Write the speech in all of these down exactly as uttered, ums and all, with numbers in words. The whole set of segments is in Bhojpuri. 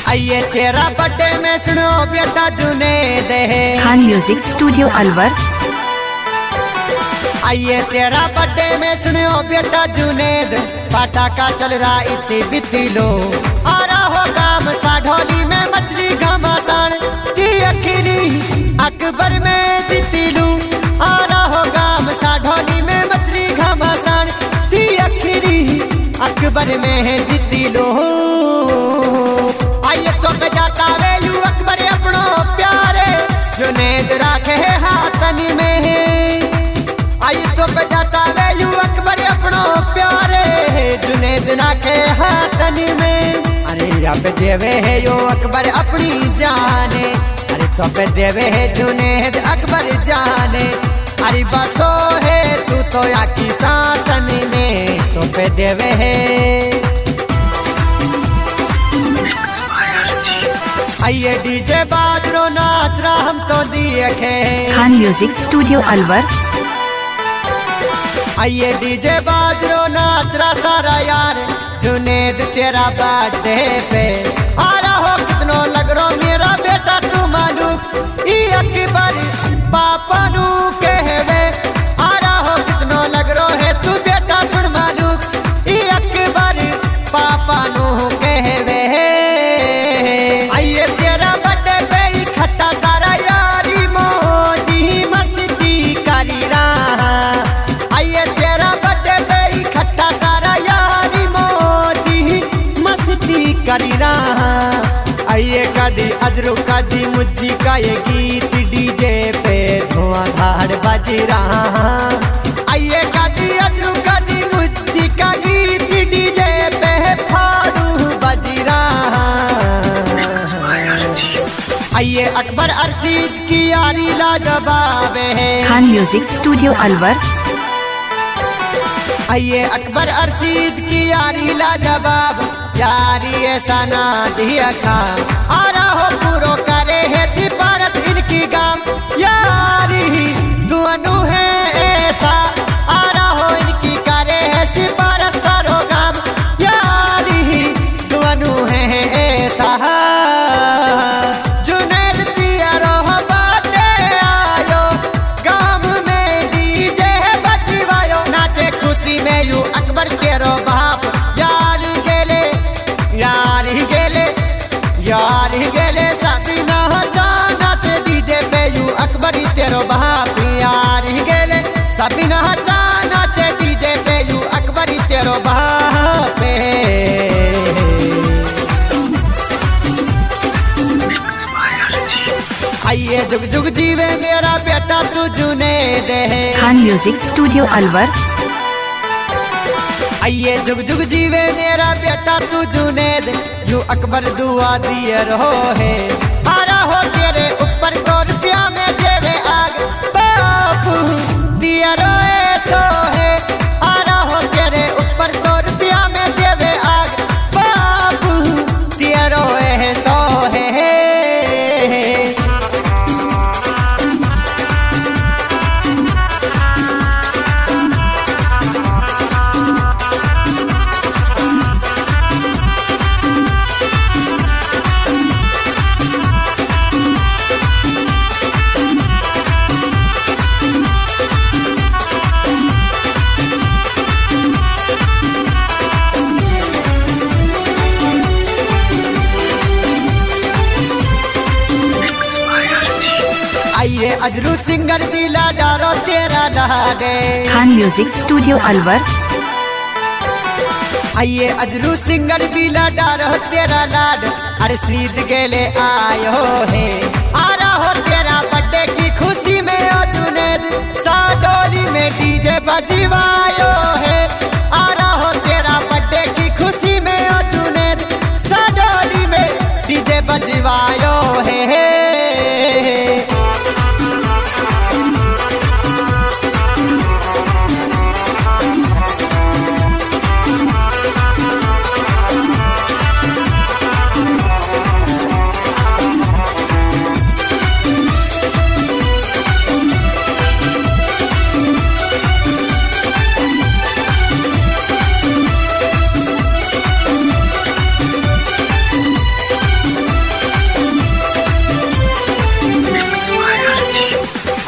आइए तेरा बर्थडे में सुनो बेटा जुनेद है खान म्यूजिक स्टूडियो अलवर। आइए तेरा बर्थडे में सुनो बेटा जुनेद, पटाखा चल रहा इतनी बिती लो। आ रहा हो काम साढोली में मछली घमासान की अखिरी अकबर में जीती लू। आ रहा हो काम साढोली में मछली घमासान की अखिरी अकबर में जीती लो। आइए तो बजाता वे यू अकबर अपनो प्यारे जुनेद राखे हाथनी में। आई तो बजाता वे यू अकबर अपनो प्यारे जुनेद राखे हाथनी में। अरे अब देवे है यो अकबर अपनी जाने, अरे तो पे देवे है जुनेद अकबर जाने। अरे बसो है तू तो या की शासन में, तो पे देवे है। आइए डीजे बाजरो नाच रहा हम तो देखे खान म्यूजिक स्टूडियो अलवर। आइए डीजे बाजरो नाच रहा सारा यार जुनेद तेरा बर्थडे पे। आ रहा हो कितनो लग रो मेरा बेटा तू मालूक ई अकबर पापा नू कहवे। आ रहा हो कितनो लग रो है तू बेटा सुन मालूक ई अकबर पापा नू कहवे। आइए तेरा बर्थडे पे इकट्ठा सारा यारी मौजी मस्ती करी रहा। आइए तेरा बर्थडे पे इकट्ठा सारा यारी मौजी मस्ती करी रहा। आइए कदी अजरू कदी मुझी का ये गीत डीजे पे धुआंधार बज रहा। आइए कदी अजरू कदी मुझी का गीत डीजे पे फाड़ू बज रहा। आइए अकबर अरशीद की यारी लाजवाब है खान म्यूजिक स्टूडियो अलवर। आइए अकबर अरशीद की यारी लाजवाब, यारी ऐसा ना दिया खा। आ रहा हो पूरो करे है सिफारस इनकी गाम, यारी दुआनु है ऐसा। आ रहा हो इनकी करे है सिफारस सारो गाम, यारी दुआनु है ऐसा। जुनेद पियरो बाटे आयो गाम में डीजे बजवायो, नाचे खुशी में यू अकबर तेरो बाप। यार गेले यार गेले यार गेले साथी ना नाचे डीजे पे यू अकबर तेरो बाप। यार गेले सभी ना नाचे डीजे पे यू अकबर तेरो बाप। आइए जुग जुग जीवे मेरा बेटा तू जुनेद है खान म्यूजिक स्टूडियो अलवर। आइए जुग जुग जीवे मेरा बेटा तू जुनेद, यू अकबर दुआ दिए रहो है। आ रहा हो तेरे ऊपर तो रुपया में देवे आग बापू दिया रोए सो है। आ रहा हो तेरे ऊपर तो रुपया में देवे आग बापू दिया रोए सो है। आइए अजरू सिंगर दिला डारो तेरा लाडे खान म्यूजिक स्टूडियो अलवर। आइए अजरू सिंगर दिला डारो तेरा लाड, अरशीद गेले आयो है। आ रहा हो तेरा बर्थडे की खुशी में ओ जुनेद साडोली में डीजे बजवायो है। आ रहा हो तेरा बर्थडे की खुशी में ओ जुनेद साडोली में डीजे बजवायो है।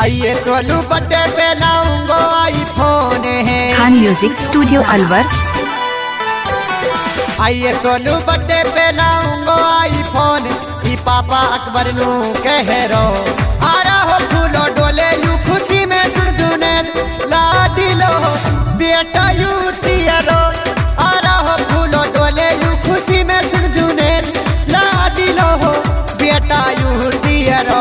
आइए टोलू बर्थडे पे लाऊंगो आईफोन है। Khan music studio Alwar. आइए टोलू बर्थडे पे लाऊंगो आईफोन। ई पापा अकबर नू कह रो आ रहा हो फूलो डोले यू खुशी में सुन जुने लाडी लो बेटा यू तियारो आ रहा हो फूलो डोले यू खुशी में सुन जुने लाडी लो बेटा यू तियारो।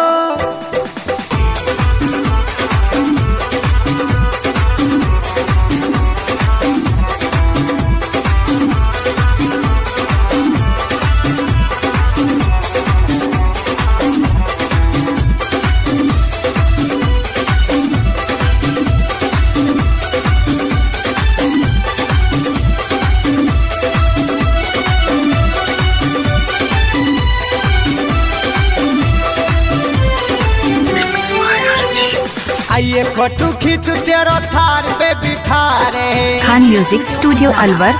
आइए फोटो खींचू तेरा थार पे बिठा रहे। Khan music studio Alwar.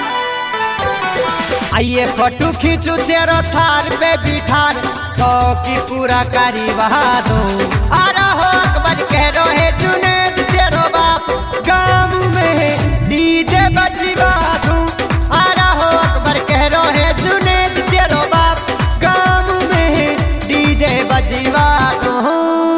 आइए फोटो खींचू तेरा थार पे बिठा सौ की पूरा करी बहादो आ रहा हो अकबर कह रो है जुनेद तेरो बाप गाँव में डीजे बजवा दूं आ रहा हो अकबर कह रो है जुनेद तेरो बाप गाँव में डीजे बजवा दूं।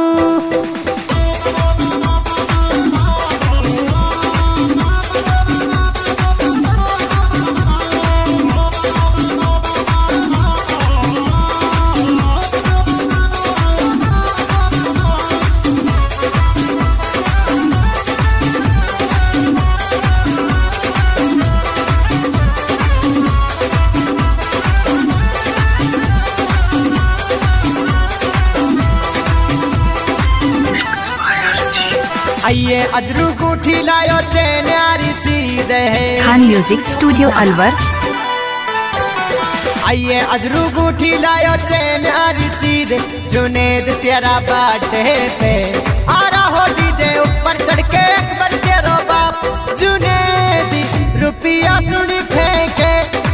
आइए अजरू गुठी लायो चैन यारी सीधे है। Khan music studio Alwar. आइए अजरू गुठी लायो चैन यारी सीधे जुनेद तेरा बर्थडे पे आ रहा हो डीजे ऊपर चढ़ के अकबर तेरो बाप जुनेद रुपया सुनी फेंके